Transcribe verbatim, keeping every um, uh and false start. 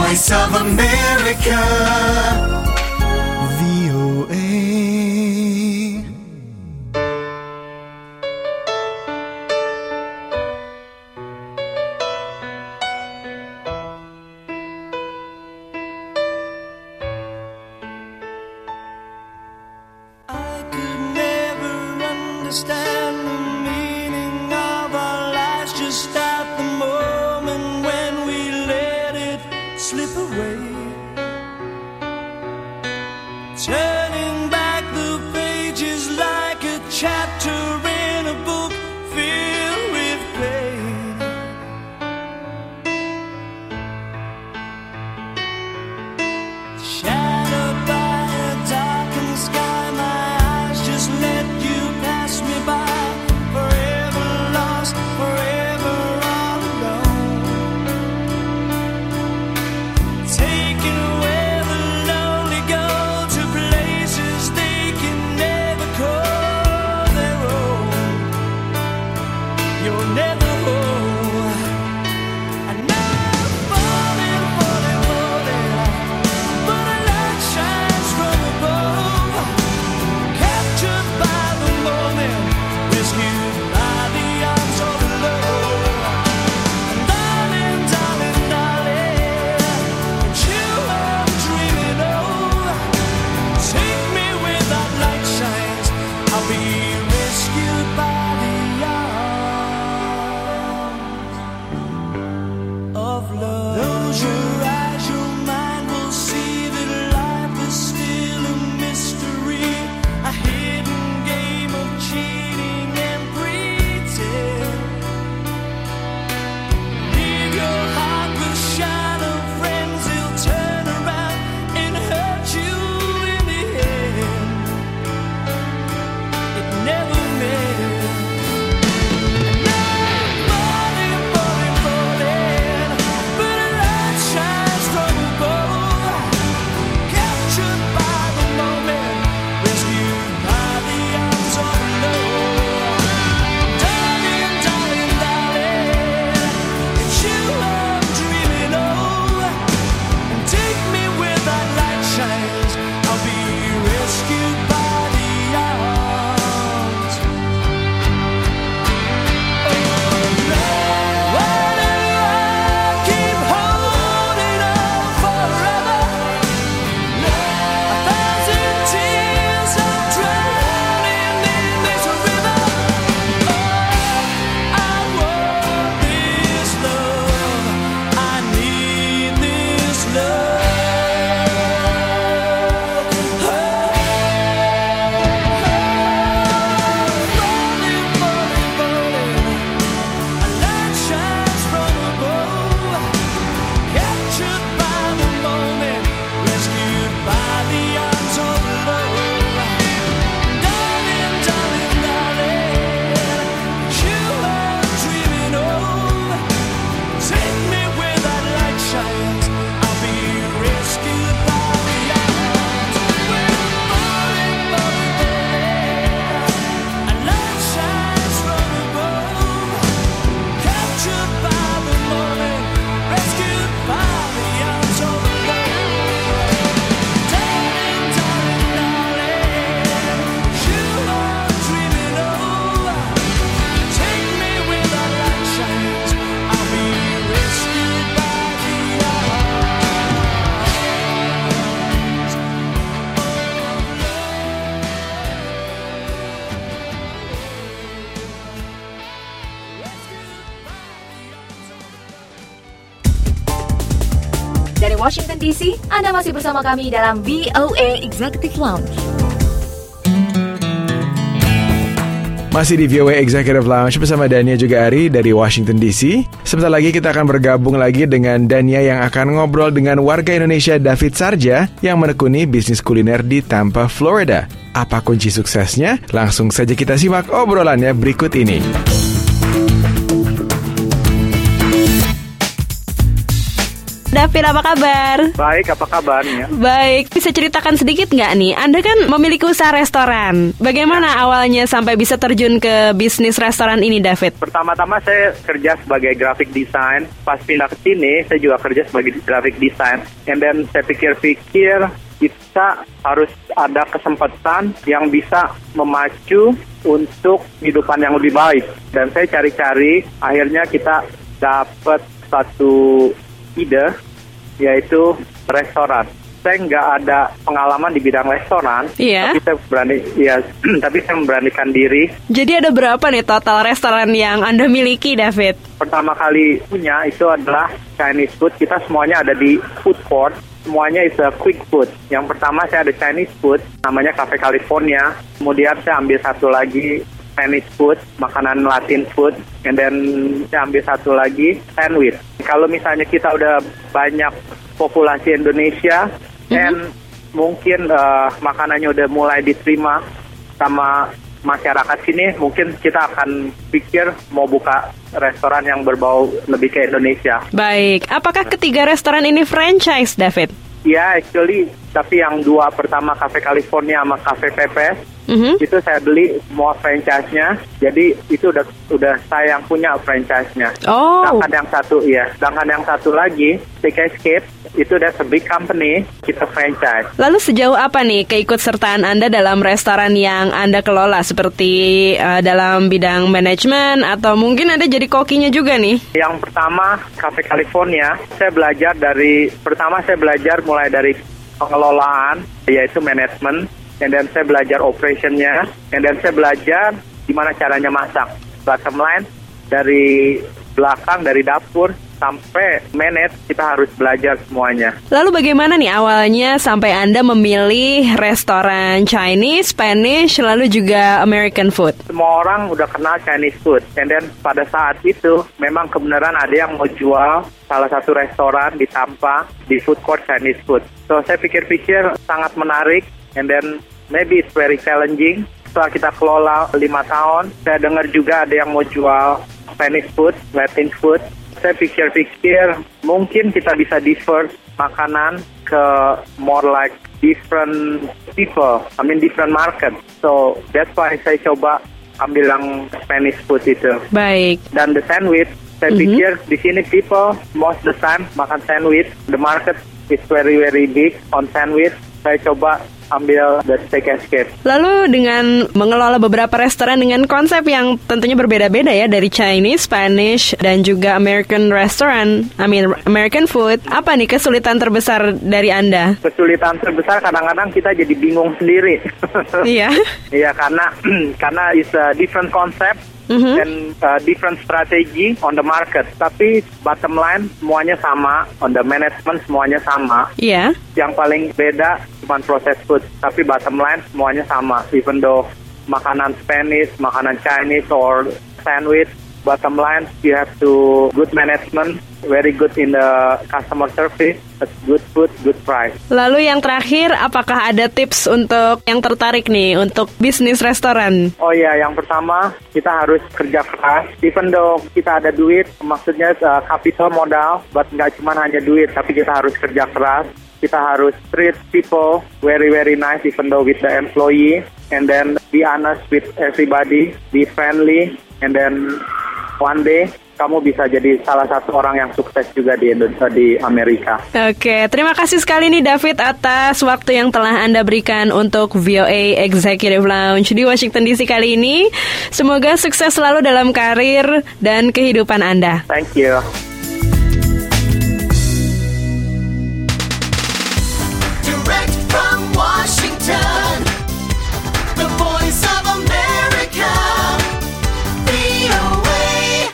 Voice of America, V O A. I could never understand the meaning of our lives just at the moment when we let it slip away. Turning back the pages like a chapter in a book filled with pain. Shadowed by a darkened sky, my eyes just let you pass me by. Forever lost, forever all alone. Taking where the lonely go to places they can never call their own. You're never home. I know I'm falling, falling, falling, but a light shines from above. Captured by the moment, rescued by the arms of love. And darling, darling, darling, it's you I'm dreaming of. Take me where that light shines. I'll be rescued by the arms of love. Close your eyes, your mind will see that life is still a mystery, a hidden game of cheating and pretend. Leave your heart with shadow friends, they'll turn around and hurt you in the end. It never meant. And I'm falling, falling, falling, but a light shines from above. Captured by the moment, rescued by the arms of love. Darling, darling, darling, it's you I'm dreaming of. And take me where that light shines. I'll be rescued by the arms of love. Why do I keep holding on forever? A thousand tears are drowning in this river. I want this love. I need this love. Falling, falling, falling. A light shines from above. Captured by the moment, rescued by the arms of love. Darling, darling, darling, it's you I'm dreaming of. Take me where that light shines. I'll be rescued by the arms. Falling, falling, falling. A light shines from above. Captured by the moment, rescued by the arms of love. Darling, darling, darling, it's you I'm dreaming of. Take me where that light shines. I'll be rescued by the arms of Dari Washington D C, Anda masih bersama kami dalam V O A Executive Lounge. Masih di V O A Executive Lounge bersama Dania juga Ari dari Washington D C. Sebentar lagi kita akan bergabung lagi dengan Dania yang akan ngobrol dengan warga Indonesia David Sarja yang menekuni bisnis kuliner di Tampa, Florida. Apa kunci suksesnya? Langsung saja kita simak obrolannya berikut ini. David, apa kabar? Baik, apa kabarnya? Baik, bisa ceritakan sedikit nggak nih? Anda kan memiliki usaha restoran. Bagaimana awalnya sampai bisa terjun ke bisnis restoran ini, David? Pertama-tama saya kerja sebagai graphic design. Pas pindah ke sini, saya juga kerja sebagai graphic design. And then saya pikir-pikir, kita harus ada kesempatan yang bisa memacu untuk kehidupan yang lebih baik. Dan saya cari-cari, akhirnya kita dapat satu ide, yaitu restoran. Saya nggak ada pengalaman di bidang restoran, Iya. tapi saya berani, ya, tapi saya memberanikan diri. Jadi ada berapa nih total restoran yang Anda miliki, David? Pertama kali punya itu adalah Chinese food. Kita semuanya ada di food court. Semuanya is a quick food. Yang pertama saya ada Chinese food, namanya Cafe California. Kemudian saya ambil satu lagi Chinese food, makanan Latin food. And then saya ambil satu lagi sandwich. Kalau misalnya kita udah banyak populasi Indonesia, mm-hmm. and mungkin uh, makanannya udah mulai diterima sama masyarakat sini, mungkin kita akan pikir mau buka restoran yang berbau lebih ke Indonesia. Baik, apakah ketiga restoran ini franchise, David? Ya, actually, tapi yang dua pertama Cafe California sama Cafe Pepe, Mm-hmm. itu saya beli semua franchise-nya. Jadi itu udah udah saya yang punya franchise-nya. Oh. Sedangkan yang satu, ya, sedangkan yang satu lagi Steak Escape, itu udah a big company, kita franchise. Lalu sejauh apa nih keikutsertaan Anda dalam restoran yang Anda kelola? Seperti uh, dalam bidang manajemen atau mungkin Anda jadi kokinya juga nih? Yang pertama, Cafe California, saya belajar dari, pertama saya belajar mulai dari pengelolaan, yaitu manajemen, and then saya belajar operationnya, and then saya belajar gimana caranya masak. Bottom line, dari belakang, dari dapur, sampai manage, kita harus belajar semuanya. Lalu bagaimana nih awalnya sampai Anda memilih restoran Chinese, Spanish, lalu juga American food? Semua orang udah kenal Chinese food. And then pada saat itu, memang kebenaran ada yang mau jual salah satu restoran di Tampa, di food court Chinese food. So saya pikir-pikir sangat menarik, and then maybe it's very challenging. Setelah kita kelola lima tahun, saya dengar juga ada yang mau jual Spanish food, Latin food. Saya pikir-pikir mungkin kita bisa divert makanan ke more like different people, I mean different market. So that's why saya coba ambil yang Spanish food itu. Baik. Dan the sandwich, saya Mm-hmm. pikir di sini people most the time makan sandwich. The market is very very big on sandwich. Saya coba ambil the Steak Escape. Lalu dengan mengelola beberapa restoran dengan konsep yang tentunya berbeda-beda ya, dari Chinese, Spanish, dan juga American restaurant, I mean American food, apa nih kesulitan terbesar dari Anda? Kesulitan terbesar kadang-kadang kita jadi bingung sendiri. Iya. Iya, karena karena it's a different concept. Mm-hmm. And uh, different strategy on the market. Tapi bottom line semuanya sama, on the management semuanya sama. Iya. Yang paling beda cuma proses food, tapi bottom line semuanya sama. Even though makanan Spanish, makanan Chinese or sandwich, bottom line you have to good management, very good in the customer service, good food, good price. Lalu yang terakhir, apakah ada tips untuk yang tertarik nih untuk bisnis restoran? Oh iya, yang pertama kita harus kerja keras. Even though kita ada duit, maksudnya uh, capital modal, but nggak cuma hanya duit, tapi kita harus kerja keras. Kita harus treat people very very nice, even though with the employee, and then be honest with everybody, be friendly, and then one day kamu bisa jadi salah satu orang yang sukses juga di Indonesia, di Amerika. Oke, terima kasih sekali nih David atas waktu yang telah Anda berikan untuk V O A Executive Lounge di Washington D C kali ini. Semoga sukses selalu dalam karir dan kehidupan Anda. Thank you.